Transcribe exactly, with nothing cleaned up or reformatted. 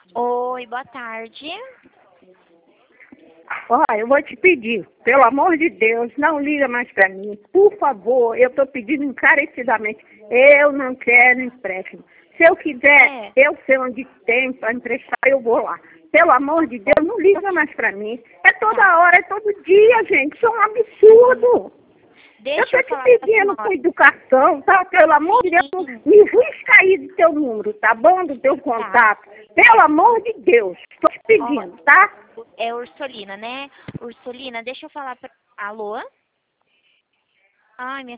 Oi, boa tarde. Olha, eu vou te pedir, pelo amor de Deus, não liga mais pra mim. Por favor, eu tô pedindo encarecidamente. Eu não quero empréstimo. Se eu quiser, É. eu sei onde tem pra emprestar, eu vou lá. Pelo amor de Deus, não liga mais pra mim. É toda Tá. hora, é todo dia, gente. Isso é um absurdo. Eu Deixa tô eu te falar pra pedindo com senhora. educação, tá? Pelo amor de Deus, Sim. me risca aí do teu número, tá bom? Do teu contato. Pelo amor de Deus, tô te pedindo, tá? É Ursolina, né? Ursolina, deixa eu falar pra... Alô? Ai, minha